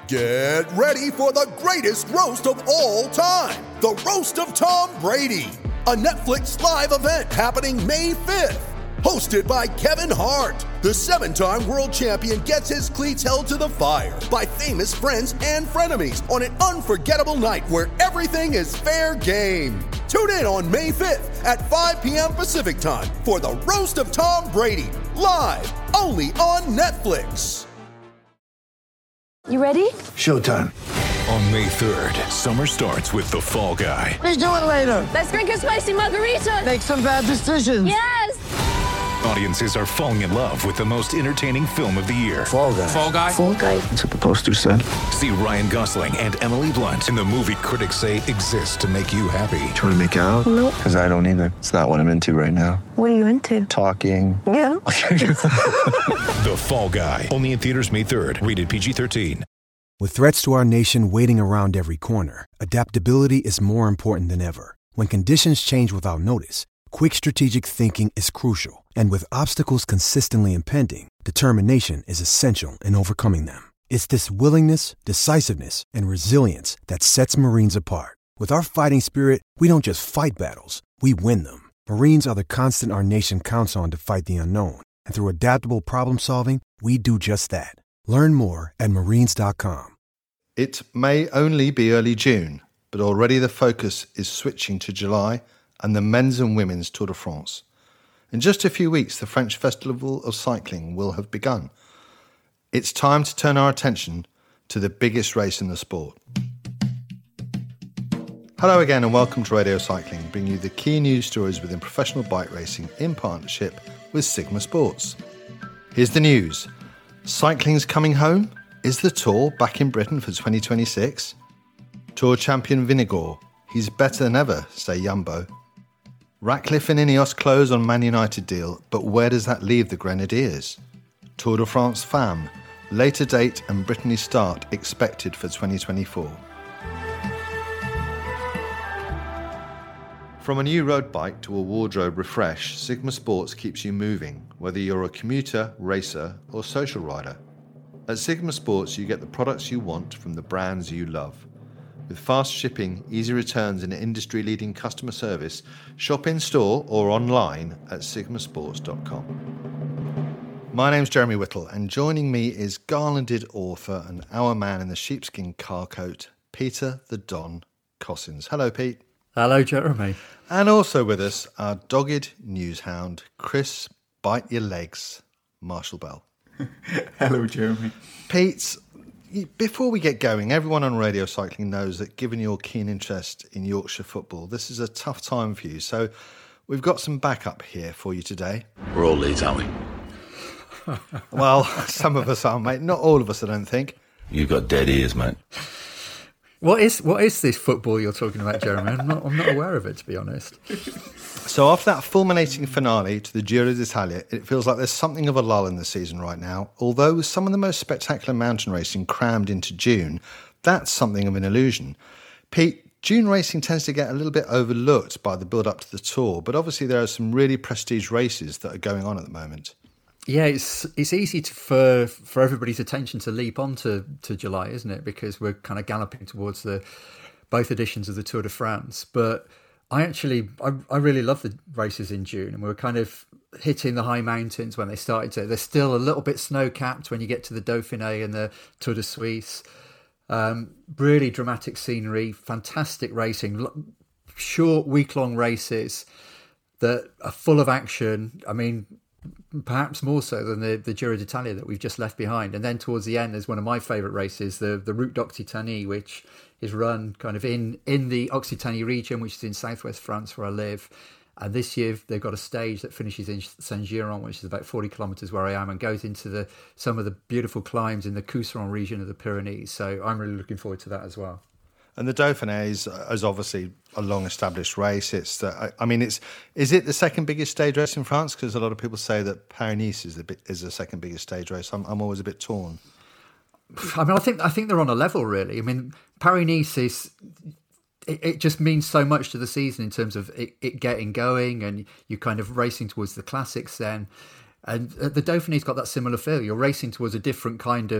Get ready for the greatest roast of all time, the Roast of Tom Brady, a Netflix live event happening May 5th. Hosted by Kevin Hart, the 7-time world champion gets his cleats held to the fire by famous friends and frenemies on an unforgettable night where everything is fair game. Tune in on May 5th at 5 p.m. Pacific time for the Roast of Tom Brady, live only on Netflix. You ready? Showtime. On May 3rd, summer starts with The Fall Guy. Let's do it later. Let's drink a spicy margarita. Make some bad decisions. Yes! Audiences are falling in love with the most entertaining film of the year. Fall Guy. Fall Guy? Fall Guy. That's what the poster said. See Ryan Gosling and Emily Blunt in the movie critics say exists to make you happy. Trying to make it out? Nope. Because I don't either. It's not what I'm into right now. What are you into? Talking. Yeah. The Fall Guy. Only in theaters May 3rd. Rated PG-13. With threats to our nation waiting around every corner, adaptability is more important than ever. When conditions change without notice, quick strategic thinking is crucial. And with obstacles consistently impending, determination is essential in overcoming them. It's this willingness, decisiveness, and resilience that sets Marines apart. With our fighting spirit, we don't just fight battles, we win them. Marines are the constant our nation counts on to fight the unknown. And through adaptable problem solving, we do just that. Learn more at marines.com. It may only be early June, but already the focus is switching to July and the men's and women's Tour de France. In just a few weeks, the French Festival of Cycling will have begun. It's time to turn our attention to the biggest race in the sport. Hello again and welcome to Radio Cycling, bringing you the key news stories within professional bike racing in partnership with Sigma Sports. Here's the news. Cycling's coming home? Is the Tour back in Britain for 2026? Tour champion Vingegaard, he's better than ever, say Jumbo. Ratcliffe and Ineos close on Man United deal, but where does that leave the Grenadiers? Tour de France FAM, later date and Brittany start expected for 2024. From a new road bike to a wardrobe refresh, Sigma Sports keeps you moving, whether you're a commuter, racer or social rider. At Sigma Sports, you get the products you want from the brands you love. With fast shipping, easy returns and industry-leading customer service, shop in-store or online at sigmasports.com. My name's Jeremy Whittle, and joining me is garlanded author and our man in the sheepskin car coat, Peter the Don Cossins. Hello, Pete. Hello, Jeremy. And also with us, our dogged news hound, Chris Bite Your Legs, Marshall Bell. Hello, Jeremy. Pete, before we get going, everyone on Radio Cycling knows that given your keen interest in Yorkshire football, this is a tough time for you. So we've got some backup here for you today. We're all Leeds, aren't we? Well, some of us are, mate. Not all of us, I don't think. You've got dead ears, mate. What is this football you're talking about, Jeremy? I'm not aware of it, to be honest. So after that fulminating finale to the Giro d'Italia, it feels like there's something of a lull in the season right now. Although with some of the most spectacular mountain racing crammed into June, that's something of an illusion. Pete, June racing tends to get a little bit overlooked by the build-up to the Tour, but obviously there are some really prestige races that are going on at the moment. Yeah, it's easy for everybody's attention to leap onto July, isn't it? Because we're kind of galloping towards both editions of the Tour de France. But I really love the races in June, and we're kind of hitting the high mountains when they started to. They're still a little bit snow-capped when you get to the Dauphiné and the Tour de Suisse. Really dramatic scenery, fantastic racing, short week-long races that are full of action. I mean, perhaps more so than the Giro d'Italia that we've just left behind. And then towards the end, there's one of my favourite races, the Route d'Occitanie, which is run kind of in the Occitanie region, which is in southwest France where I live. And this year they've got a stage that finishes in Saint-Giron, which is about 40 kilometres where I am, and goes into some of the beautiful climbs in the Couserans region of the Pyrenees. So I'm really looking forward to that as well. And the Dauphiné is obviously a long-established race. Is it the second biggest stage race in France? Because a lot of people say that Paris-Nice is the second biggest stage race. I'm always a bit torn. I mean, I think they're on a level, really. I mean, Paris-Nice is... It just means so much to the season in terms of it getting going, and you're kind of racing towards the classics then. And the Dauphiné's got that similar feel. You're racing towards a different kind of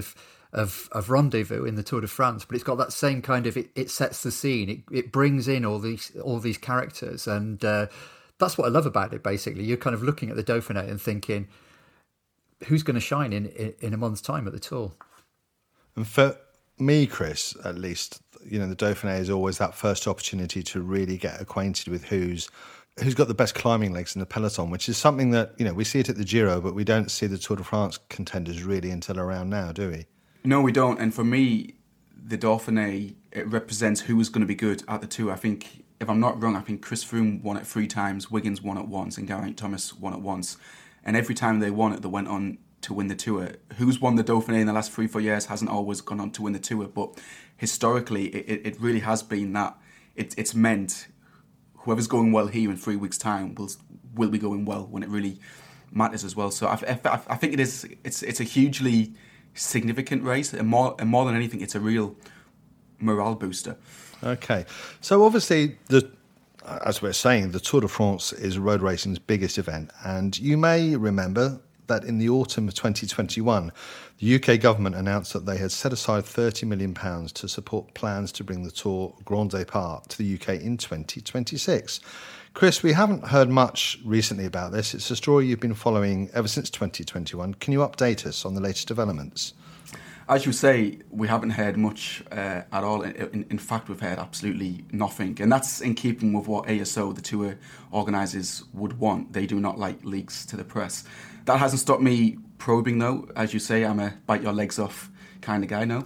of rendezvous in the Tour de France, but it's got that same kind of it sets the scene. It brings in all these characters, and that's what I love about it. Basically, you're kind of looking at the Dauphiné and thinking, who's going to shine in a month's time at the Tour? And for me, Chris, at least, the Dauphiné is always that first opportunity to really get acquainted with who's got the best climbing legs in the peloton, which is something that, we see it at the Giro, but we don't see the Tour de France contenders really until around now, do we? No, we don't. And for me, the Dauphiné, it represents who is going to be good at the Tour. I think, if I'm not wrong, I think Chris Froome won it 3 times, Wiggins won it once, and Geraint Thomas won it once. And every time they won it, they went on to win the Tour. Who's won the Dauphiné in the last 3-4 years hasn't always gone on to win the Tour, but historically, it really has been that it's meant whoever's going well here in 3 weeks' time will be going well when it really matters as well. So I think it's a hugely significant race, and more than anything, it's a real morale booster. Okay, so obviously as we're saying, the Tour de France is road racing's biggest event, and you may remember that in the autumn of 2021, the UK government announced that they had set aside £30 million to support plans to bring the Tour Grand Départ to the UK in 2026. Chris, we haven't heard much recently about this. It's a story you've been following ever since 2021. Can you update us on the latest developments? As you say, we haven't heard much at all. In fact, we've heard absolutely nothing. And that's in keeping with what ASO, the tour organisers, would want. They do not like leaks to the press. That hasn't stopped me probing, though. As you say, I'm a bite your legs off kind of guy now.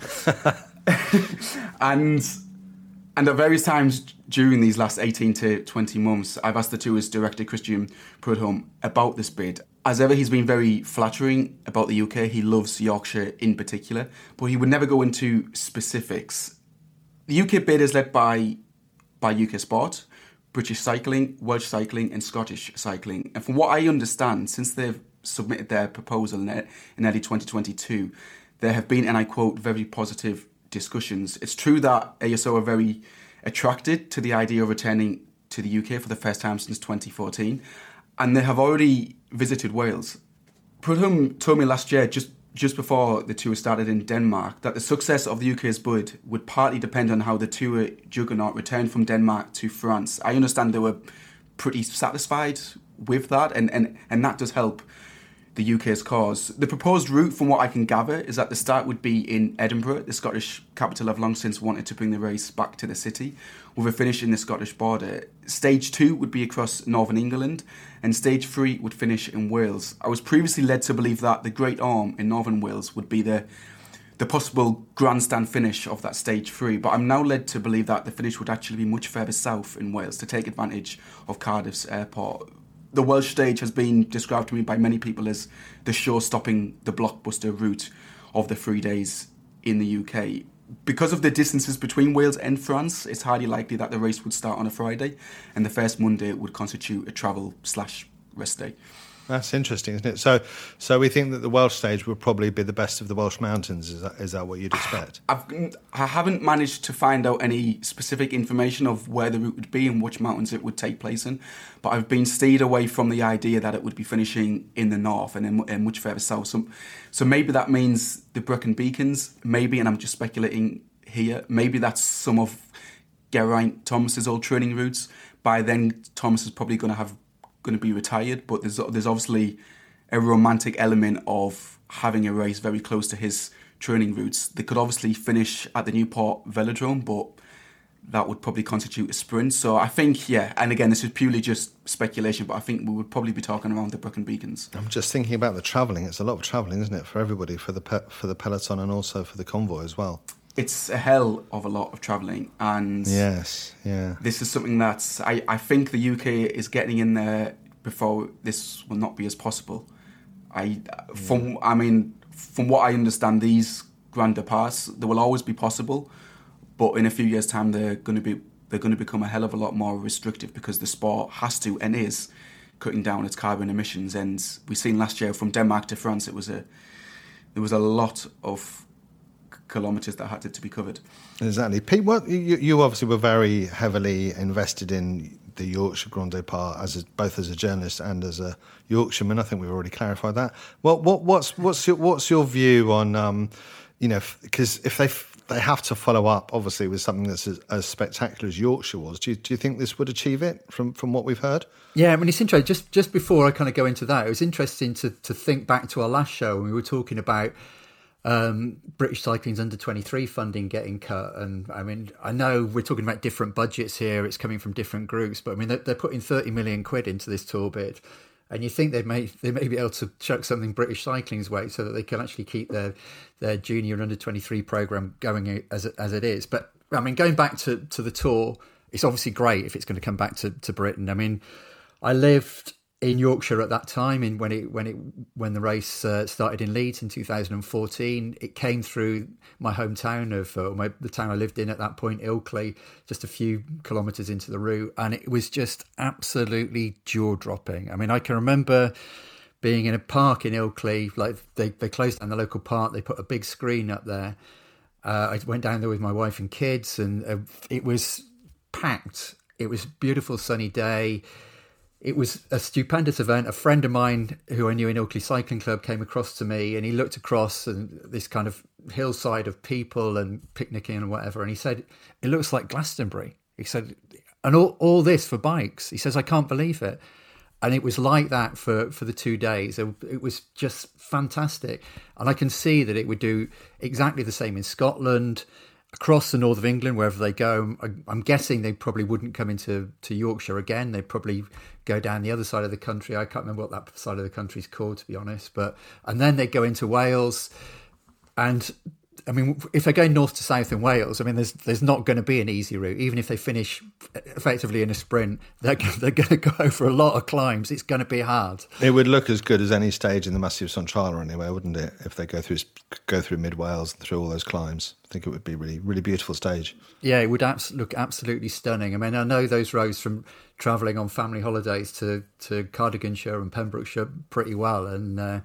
And at various times during these last 18 to 20 months, I've asked the tour's director, Christian Prudhomme, about this bid. As ever, he's been very flattering about the UK. He loves Yorkshire in particular, but he would never go into specifics. The UK bid is led by UK Sport, British Cycling, Welsh Cycling and Scottish Cycling. And from what I understand, since they've submitted their proposal in early 2022, there have been, and I quote, very positive discussions. It's true that ASO are very attracted to the idea of returning to the UK for the first time since 2014, and they have already visited Wales. Prudhomme told me last year, just before the tour started in Denmark, that the success of the UK's bid would partly depend on how the tour juggernaut returned from Denmark to France. I understand they were pretty satisfied with that, and that does help the UK's cause. The proposed route, from what I can gather, is that the start would be in Edinburgh. The Scottish capital have long since wanted to bring the race back to the city, with a finish in the Scottish border. Stage 2 would be across Northern England, and Stage 3 would finish in Wales. I was previously led to believe that the Great Orme in Northern Wales would be the possible grandstand finish of that Stage 3, but I'm now led to believe that the finish would actually be much further south in Wales to take advantage of Cardiff's airport. The Welsh stage has been described to me by many people as the show-stopping, the blockbuster route of the 3 days in the UK. Because of the distances between Wales and France, it's highly likely that the race would start on a Friday, and the first Monday would constitute a travel/rest day. That's interesting, isn't it? So we think that the Welsh stage would probably be the best of the Welsh mountains. Is that what you'd expect? I haven't managed to find out any specific information of where the route would be and which mountains it would take place in, but I've been steered away from the idea that it would be finishing in the north and much further south. So maybe that means the Brecon Beacons, maybe, and I'm just speculating here, maybe that's some of Geraint Thomas's old training routes. By then, Thomas is probably going to be retired, but there's obviously a romantic element of having a race very close to his training routes. They could obviously finish at the Newport Velodrome, but that would probably constitute a sprint. So I think, yeah, and again, this is purely just speculation, but I think we would probably be talking around the Brecon Beacons. I'm just thinking about the travelling. It's a lot of travelling, isn't it, for everybody, for the peloton and also for the convoy as well. It's a hell of a lot of travelling, and yes, yeah, this is something that I think the UK is getting in there before this will not be as possible. From what I understand, these Grand Departs, they will always be possible, but in a few years' time they're going to become a hell of a lot more restrictive because the sport has to and is cutting down its carbon emissions. And we've seen last year from Denmark to France, there was a lot of kilometres that had to be covered. Exactly. Pete, you obviously were very heavily invested in the Yorkshire Grand Départ both as a journalist and as a Yorkshireman. I think we've already clarified that. What's your view on because if they have to follow up, obviously, with something that's as spectacular as Yorkshire was, do you think this would achieve it from what we've heard? Yeah, I mean, it's interesting. Just before I kind of go into that, it was interesting to think back to our last show when we were talking about British Cycling's under-23 funding getting cut. And I mean, I know we're talking about different budgets here. It's coming from different groups. But I mean, they're putting 30 million quid into this tour bid. And you think they may be able to chuck something British Cycling's way so that they can actually keep their junior and under-23 programme going as it is. But I mean, going back to the tour, it's obviously great if it's going to come back to Britain. I mean, I lived in Yorkshire at that time, when the race started in Leeds in 2014. It came through my hometown of the town I lived in at that point, Ilkley, just a few kilometres into the route, and it was just absolutely jaw-dropping. I mean, I can remember being in a park in Ilkley, like they closed down the local park, they put a big screen up there. I went down there with my wife and kids, and it was packed. It was a beautiful sunny day. It was a stupendous event. A friend of mine who I knew in Ilkley Cycling Club came across to me, and he looked across and this kind of hillside of people and picnicking and whatever, and he said, "It looks like Glastonbury." He said, "And all this for bikes." He says, "I can't believe it." And it was like that for the 2 days. It was just fantastic. And I can see that it would do exactly the same in Scotland, across the north of England, wherever they go. I'm guessing they probably wouldn't come into Yorkshire again. They'd probably go down the other side of the country. I can't remember what that side of the country's called, to be honest. And then they'd go into Wales. And I mean, if they're going north to south in Wales, I mean, there's not going to be an easy route. Even if they finish effectively in a sprint, they're going to go over a lot of climbs. It's going to be hard. It would look as good as any stage in the Massif Centrale anyway, wouldn't it? If they go through mid Wales and through all those climbs, I think it would be really, really beautiful stage. Yeah, it would look absolutely stunning. I mean, I know those roads from travelling on family holidays to Cardiganshire and Pembrokeshire pretty well, and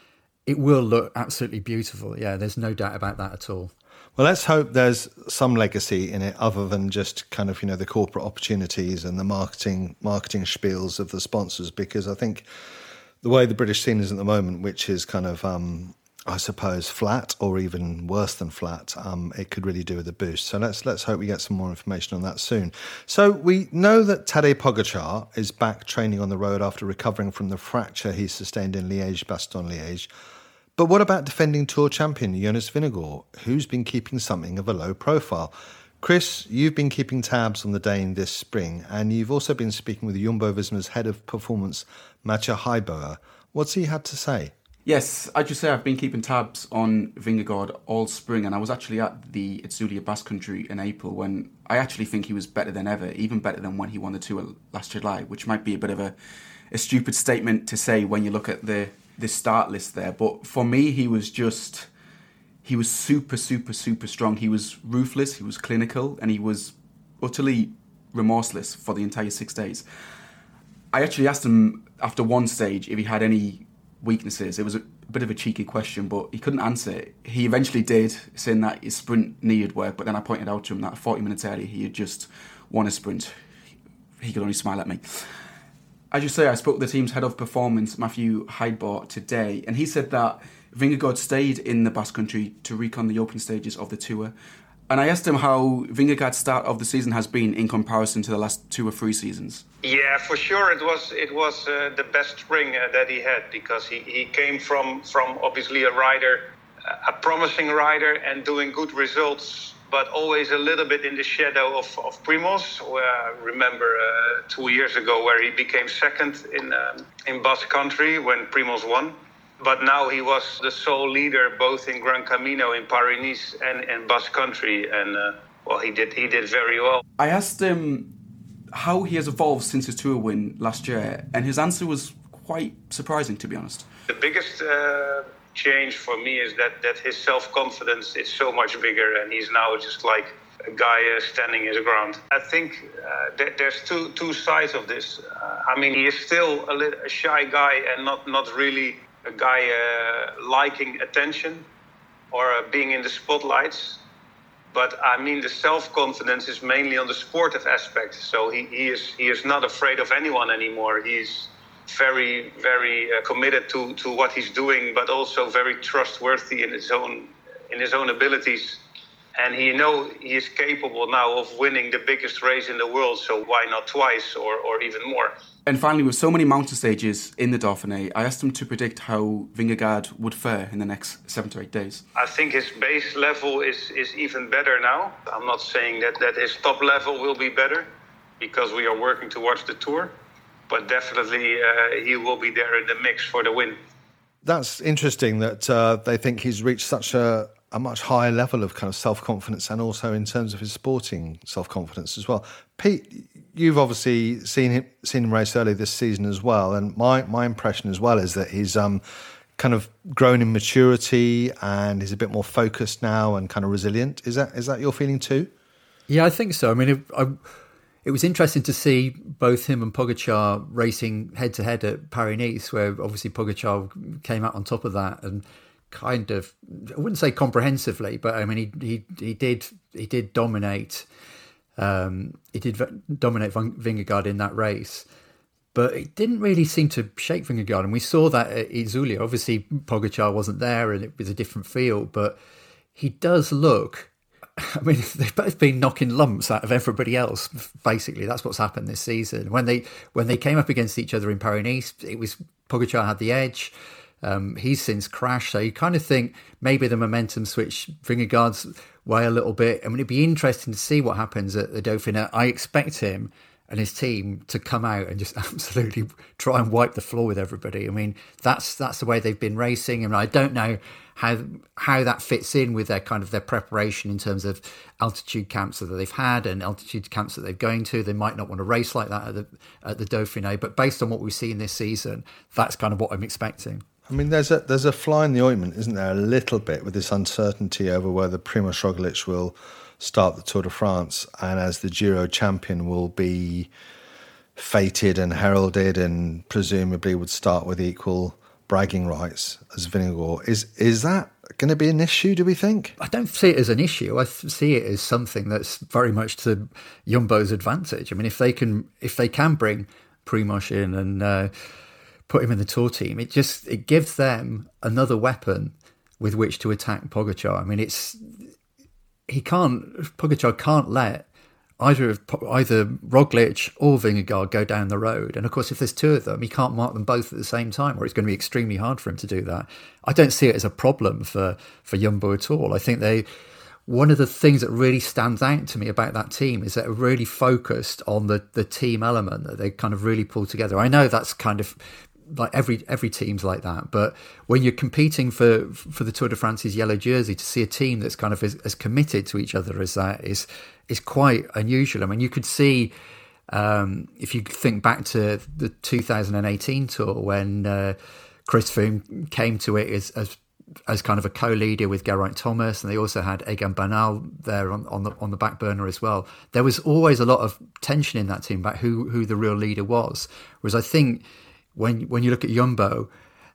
it will look absolutely beautiful. Yeah, there's no doubt about that at all. Well, let's hope there's some legacy in it other than just kind of, the corporate opportunities and the marketing spiels of the sponsors, because I think the way the British scene is at the moment, which is kind of, I suppose, flat or even worse than flat, it could really do with a boost. So let's hope we get some more information on that soon. So we know that Tadej Pogačar is back training on the road after recovering from the fracture he sustained in Liège-Bastogne-Liège. But what about defending Tour champion Jonas Vingegaard, who's been keeping something of a low profile? Chris, you've been keeping tabs on the Dane this spring, and you've also been speaking with Jumbo-Visma's head of performance, Mathieu Heijboer. What's he had to say? Yes, I just say I've been keeping tabs on Vingegaard all spring, and I was actually at the Itzulia Basque Country in April when I actually think he was better than ever, even better than when he won the Tour last July, which might be a bit of a stupid statement to say when you look at the start list there. But for me, he was super, super, super strong. He was ruthless, he was clinical, and he was utterly remorseless for the entire 6 days. I actually asked him after one stage if he had any weaknesses. It was a bit of a cheeky question, but he couldn't answer it. He eventually did, saying that his sprint needed work, but then I pointed out to him that 40 minutes earlier he had just won a sprint. He could only smile at me. As you say, I spoke to the team's head of performance, Mathieu Heijboer, today, and he said that Vingegaard stayed in the Basque Country to recon the opening stages of the Tour. And I asked him how Vingegaard's start of the season has been in comparison to the last 2 or 3 seasons. Yeah, for sure it was the best spring that he had, because he came from obviously a promising rider and doing good results, but always a little bit in the shadow of Primoz. I remember 2 years ago where he became second in Basque Country when Primoz won. But now he was the sole leader both in Gran Camino, in Paris-Nice and Basque Country. And, he did very well. I asked him how he has evolved since his Tour win last year, and his answer was quite surprising, to be honest. The biggest change for me is that his self-confidence is so much bigger, and he's now just like a guy standing his ground. I think there's two sides of this. He is still a shy guy and not really a guy liking attention or being in the spotlights. But the self-confidence is mainly on the sportive aspect. So he is not afraid of anyone anymore. He's very, very committed to what he's doing, but also very trustworthy in his own in his own abilities. And he is capable now of winning the biggest race in the world, so why not twice or even more? And finally, with so many mountain stages in the Dauphiné, I asked him to predict how Vingegaard would fare in the next 7 to 8 days. I think his base level is even better now. I'm not saying that his top level will be better, because we are working towards the Tour, but definitely he will be there in the mix for the win. That's interesting that they think he's reached such a much higher level of kind of self-confidence, and also in terms of his sporting self-confidence as well. Pete, you've obviously seen him race early this season as well, and my impression as well is that he's kind of grown in maturity and he's a bit more focused now and kind of resilient. Is that your feeling too? Yeah, I think so. I mean, it was interesting to see both him and Pogačar racing head-to-head at Paris-Nice, where obviously Pogačar came out on top of that and kind of, I wouldn't say comprehensively, but I mean he did dominate. He did dominate Vingegaard in that race, but it didn't really seem to shake Vingegaard. And we saw that at Zulia. Obviously, Pogačar wasn't there, and it was a different field. But he does look. I mean, they've both been knocking lumps out of everybody else. Basically, that's what's happened this season. When they came up against each other in Paris-Nice, it was Pogačar had the edge. He's since crashed, so you kind of think maybe the momentum switched Vingegaard's way a little bit. I mean, it'd be interesting to see what happens at the Dauphiné. I expect him and his team to come out and just absolutely try and wipe the floor with everybody. I mean, that's the way they've been racing, and I don't know how that fits in with their preparation in terms of altitude camps that they've had and altitude camps that they're going to. They might not want to race like that at the Dauphiné, but based on what we've seen this season, that's kind of what I'm expecting. I mean, there's a fly in the ointment, isn't there, a little bit, with this uncertainty over whether Primož Roglič will start the Tour de France and as the Giro champion will be fated and heralded and presumably would start with equal bragging rights as Vingegaard. Is that going to be an issue, do we think? I don't see it as an issue. I see it as something that's very much to Jumbo's advantage. I mean, if they can bring Primož in and put him in the Tour team, it gives them another weapon with which to attack Pogačar. I mean, Pogačar can't let either Roglič or Vingegaard go down the road. And of course, if there's two of them, he can't mark them both at the same time, or it's going to be extremely hard for him to do that. I don't see it as a problem for Jumbo at all. I think one of the things that really stands out to me about that team is that they're really focused on the team element, that they kind of really pull together. I know that's kind of like every team's like that, but when you're competing for the Tour de France's yellow jersey, to see a team that's kind of as committed to each other as that is quite unusual. I mean, you could see if you think back to the 2018 Tour when Chris Froome came to it as kind of a co-leader with Geraint Thomas, and they also had Egan Bernal there on the back burner as well. There was always a lot of tension in that team about who the real leader was. Whereas I think when you look at Jumbo,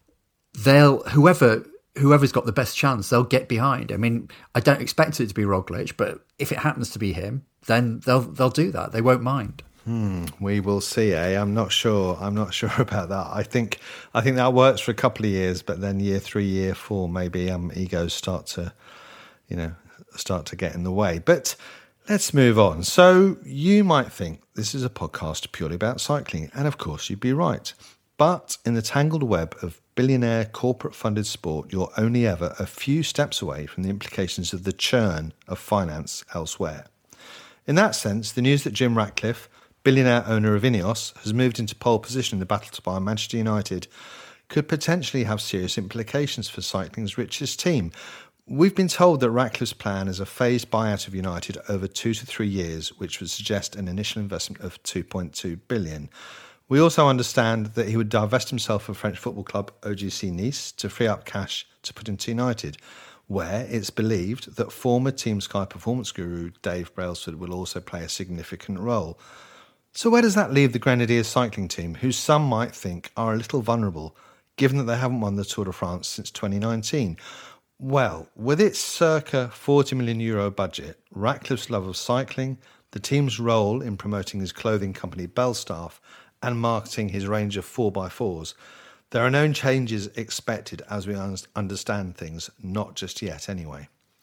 whoever's got the best chance, they'll get behind. I mean, I don't expect it to be Roglič, but if it happens to be him, then they'll do that. They won't mind. We will see. I'm not sure about that. I think that works for a couple of years, but then year 3, year 4, maybe egos start to get in the way. But let's move on. So you might think this is a podcast purely about cycling, and of course you'd be right. But in the tangled web of billionaire corporate-funded sport, you're only ever a few steps away from the implications of the churn of finance elsewhere. In that sense, the news that Jim Ratcliffe, billionaire owner of Ineos, has moved into pole position in the battle to buy Manchester United could potentially have serious implications for cycling's richest team. We've been told that Ratcliffe's plan is a phased buyout of United over 2 to 3 years, which would suggest an initial investment of $2.2 billion. We also understand that he would divest himself of French football club OGC Nice to free up cash to put into United, where it's believed that former Team Sky performance guru Dave Brailsford will also play a significant role. So where does that leave the Grenadiers cycling team, who some might think are a little vulnerable, given that they haven't won the Tour de France since 2019? Well, with its circa €40 million budget, Ratcliffe's love of cycling, the team's role in promoting his clothing company Belstaff, and marketing his range of 4x4s, there are no changes expected as we understand things, not just yet anyway.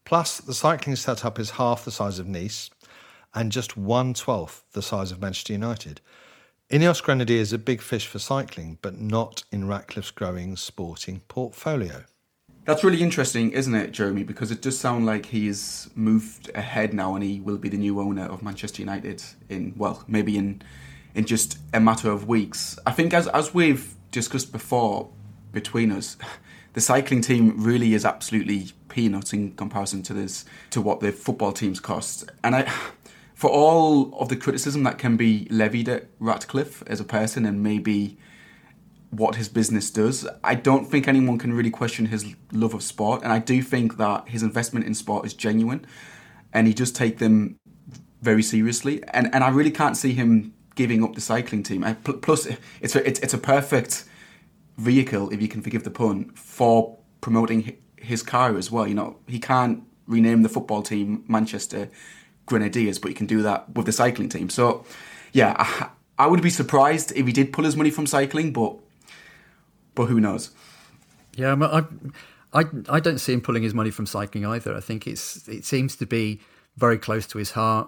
Plus, the cycling setup is half the size of Nice and just 1/12 the size of Manchester United. Ineos Grenadier is a big fish for cycling, but not in Ratcliffe's growing sporting portfolio. That's really interesting, isn't it, Jeremy? Because it does sound like he's moved ahead now and he will be the new owner of Manchester United maybe in just a matter of weeks. I think as we've discussed before between us, the cycling team really is absolutely peanuts in comparison to what the football teams cost. And for all of the criticism that can be levied at Ratcliffe as a person and maybe what his business does, I don't think anyone can really question his love of sport. And I do think that his investment in sport is genuine and he does take them very seriously. And I really can't see him giving up the cycling team. Plus, it's a perfect vehicle, if you can forgive the pun, for promoting his car as well. You know, he can't rename the football team Manchester Grenadiers, but he can do that with the cycling team. So, yeah, I would be surprised if he did pull his money from cycling, but who knows? Yeah, I don't see him pulling his money from cycling either. I think it seems to be very close to his heart.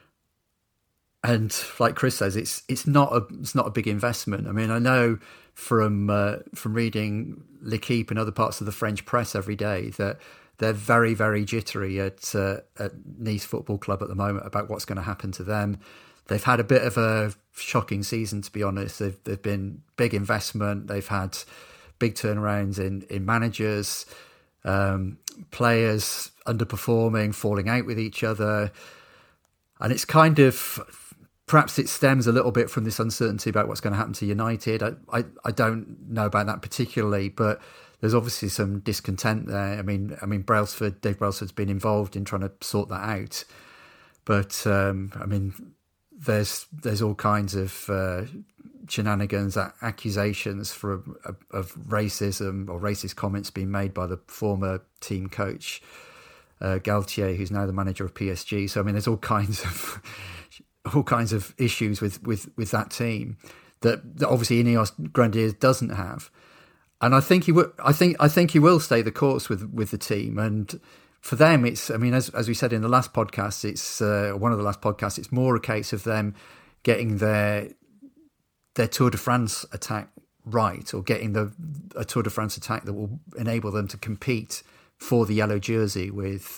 And like Chris says, it's not a big investment. I mean, I know from reading L'Équipe and other parts of the French press every day that they're very, very jittery at Nice Football Club at the moment about what's going to happen to them. They've had a bit of a shocking season, to be honest. They've been big investment. They've had big turnarounds in managers, players underperforming, falling out with each other. And it's kind of, perhaps it stems a little bit from this uncertainty about what's going to happen to United. I don't know about that particularly, but there's obviously some discontent there. I mean, Dave Brailsford's been involved in trying to sort that out. But, there's all kinds of shenanigans, accusations of racism or racist comments being made by the former team coach, Galtier, who's now the manager of PSG. So, I mean, there's all kinds of issues with that team that obviously Ineos Grenadiers doesn't have. And I think he will stay the course with the team. And for them, it's, I mean, as we said in the last podcast, it's one of the last podcasts, it's more a case of them getting their Tour de France attack right, or getting a Tour de France attack that will enable them to compete for the yellow jersey with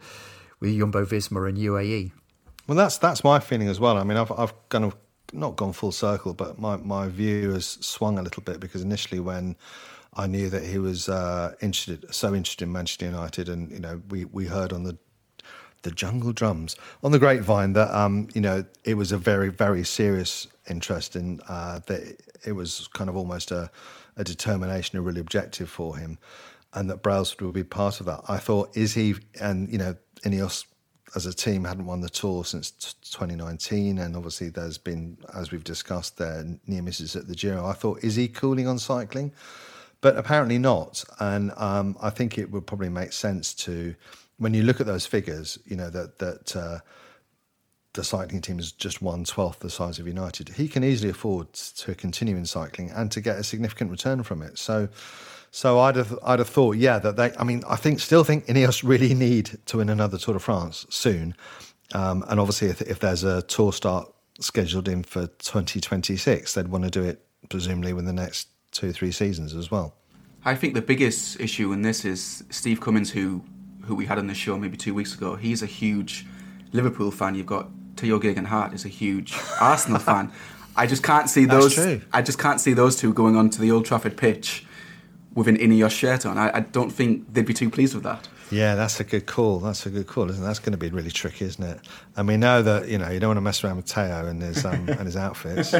Jumbo-Visma and UAE. Well, that's my feeling as well. I mean, I've kind of not gone full circle, but my view has swung a little bit, because initially when I knew that he was interested in Manchester United, and we heard on the jungle drums on the grapevine that it was a very, very serious interest in that it was kind of almost a determination, a really objective for him, and that Brailsford would be part of that. I thought, is he, and Ineos as a team hadn't won the Tour since 2019, and obviously there's been, as we've discussed, there near misses at the Giro. I thought, is he cooling on cycling? But apparently not. And I think it would probably make sense to, when you look at those figures, that the cycling team is just 1/12 the size of United. He can easily afford to continue in cycling and to get a significant return from it. So I'd have thought, I still think Ineos really need to win another Tour de France soon. And obviously if there's a Tour start scheduled in for 2026, they'd want to do it presumably within the next 2-3 seasons as well. I think the biggest issue in this is Steve Cummins, who we had on the show maybe 2 weeks ago. He's a huge Liverpool fan. You've got Theo Geoghegan-Hart is a huge Arsenal fan. I just can't see those. I just can't see those two going onto the Old Trafford pitch with an Ineos shirt on. I don't think they'd be too pleased with that. Yeah, that's a good call, isn't it? That's going to be really tricky, isn't it? And we know that you don't want to mess around with Theo and his and his outfits.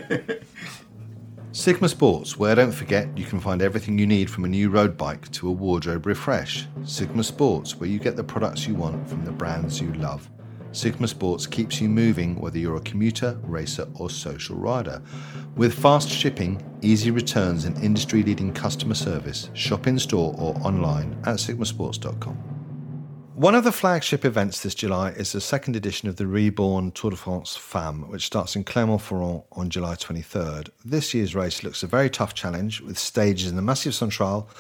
Sigma Sports, where don't forget you can find everything you need from a new road bike to a wardrobe refresh. Sigma Sports, where you get the products you want from the brands you love. Sigma Sports keeps you moving whether you're a commuter, racer or social rider. With fast shipping, easy returns and industry-leading customer service, shop in-store or online at sigmasports.com. One of the flagship events this July is the second edition of the Reborn Tour de France Femmes, which starts in Clermont-Ferrand on July 23rd. This year's race looks a very tough challenge, with stages in the Massif Central,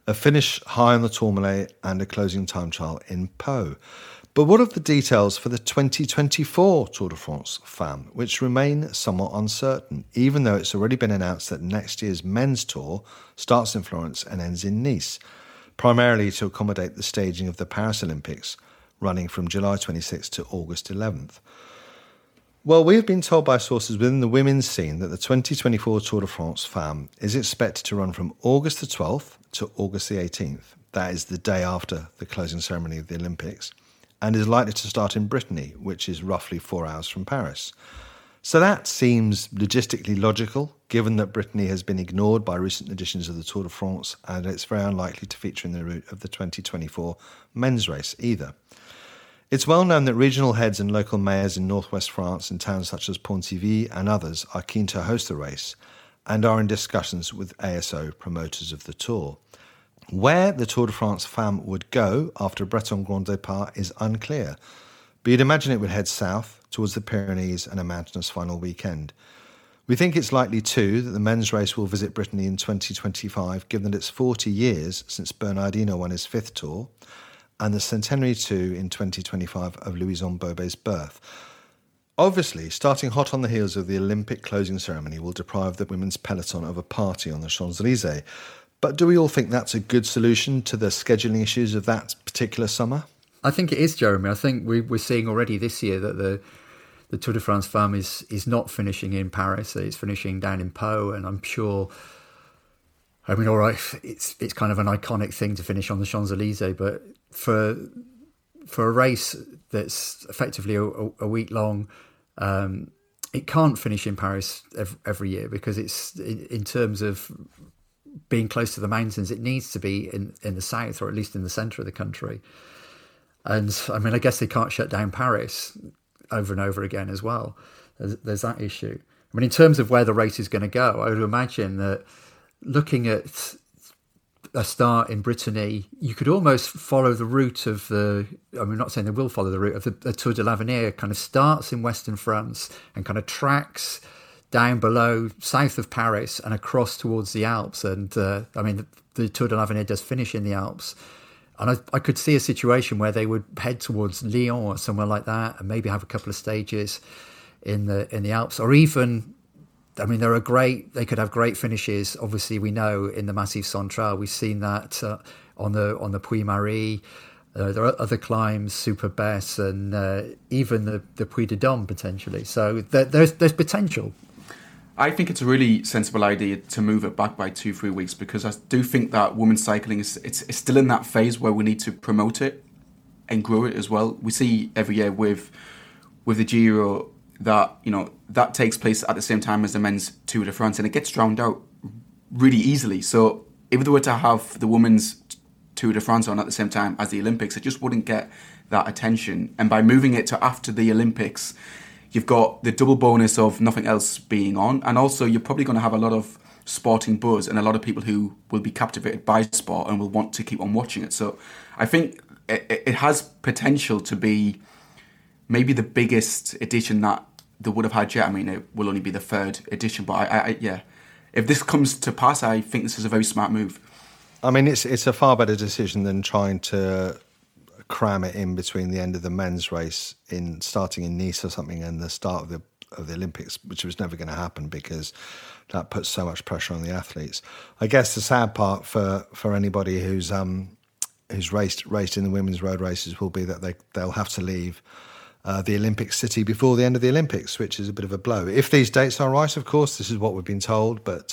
a finish high on the Tourmalet and a closing time trial in Pau. But what of the details for the 2024 Tour de France Femmes, which remain somewhat uncertain, even though it's already been announced that next year's men's tour starts in Florence and ends in Nice, primarily to accommodate the staging of the Paris Olympics, running from July 26th to August 11th. Well, we have been told by sources within the women's scene that the 2024 Tour de France Femmes is expected to run from August the 12th to August the 18th. That is the day after the closing ceremony of the Olympics, and is likely to start in Brittany, which is roughly 4 hours from Paris. So that seems logistically logical, given that Brittany has been ignored by recent editions of the Tour de France, and it's very unlikely to feature in the route of the 2024 men's race either. It's well known that regional heads and local mayors in northwest France and towns such as Pontivy and others are keen to host the race and are in discussions with ASO, promoters of the Tour. Where the Tour de France Femmes would go after Breton Grand Départ is unclear, but you'd imagine it would head south towards the Pyrenees and a mountainous final weekend. We think it's likely too that the men's race will visit Brittany in 2025, given that it's 40 years since Bernardino won his 5th Tour, and the centenary too in 2025 of Louison Bobet's birth. Obviously, starting hot on the heels of the Olympic closing ceremony will deprive the women's peloton of a party on the Champs-Élysées. But do we all think that's a good solution to the scheduling issues of that particular summer? I think it is, Jeremy. I think we're seeing already this year that the Tour de France Femmes is not finishing in Paris. It's finishing down in Pau, and I'm sure... I mean, all right, it's kind of an iconic thing to finish on the Champs-Élysées, but for a race that's effectively a week long, it can't finish in Paris every year because it's in terms of being close to the mountains, it needs to be in the south or at least in the centre of the country. And I mean, I guess they can't shut down Paris over and over again as well. There's that issue. I mean, in terms of where the race is going to go, I would imagine that looking at a start in Brittany, you could almost follow the route of I'm not saying they will follow the route of the Tour de l'Avenir, kind of starts in Western France and kind of tracks down below, south of Paris and across towards the Alps. And I mean, the Tour de l'Avenir does finish in the Alps. And I could see a situation where they would head towards Lyon or somewhere like that and maybe have a couple of stages in the Alps, or even... I mean, they could have great finishes. Obviously, we know in the Massif Central, we've seen that on the Puy-Marie. There are other climbs, Super Bess, and even the Puy de Dôme potentially. So there's potential. I think it's a really sensible idea to move it back by 2-3 weeks, because I do think that women's cycling it's still in that phase where we need to promote it and grow it as well. We see every year with the Giro that, you know, that takes place at the same time as the men's Tour de France, and it gets drowned out really easily. So if they were to have the women's Tour de France on at the same time as the Olympics, it just wouldn't get that attention. And by moving it to after the Olympics, you've got the double bonus of nothing else being on, and also you're probably going to have a lot of sporting buzz and a lot of people who will be captivated by sport and will want to keep on watching it. So I think it has potential to be maybe the biggest edition that they would have had yet. I mean, it will only be the 3rd edition, but I if this comes to pass, I think this is a very smart move. I mean, it's a far better decision than trying to cram it in between the end of the men's race starting in Nice or something and the start of the Olympics, which was never going to happen because that puts so much pressure on the athletes. I guess the sad part for anybody who's raced in the women's road races will be that they'll have to leave the Olympic city before the end of the Olympics, which is a bit of a blow. If these dates are right, of course, this is what we've been told, but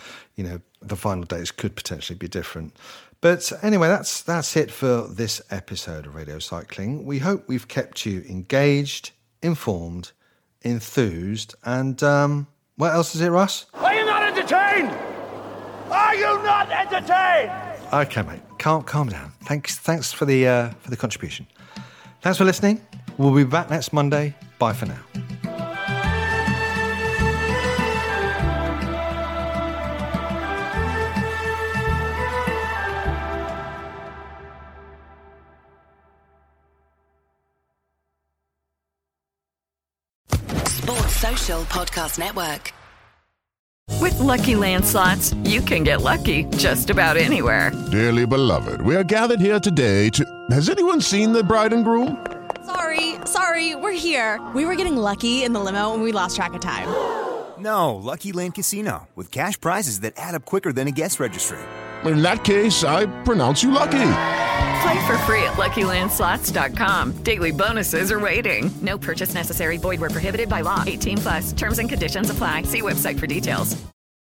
the final dates could potentially be different. But anyway, that's it for this episode of Radio Cycling. We hope we've kept you engaged, informed, enthused, and what else is it, Russ? Are you not entertained? Are you not entertained? Okay, mate, calm down. Thanks for the contribution. Thanks for listening. We'll be back next Monday. Bye for now. Sports Social Podcast Network. With Lucky Land Slots, you can get lucky just about anywhere. Dearly beloved, we are gathered here today to... Has anyone seen the bride and groom? Sorry, we're here. We were getting lucky in the limo and we lost track of time. No, Lucky Land Casino, with cash prizes that add up quicker than a guest registry. In that case, I pronounce you lucky. Play for free at LuckyLandSlots.com. Daily bonuses are waiting. No purchase necessary. Void where prohibited by law. 18+. Terms and conditions apply. See website for details.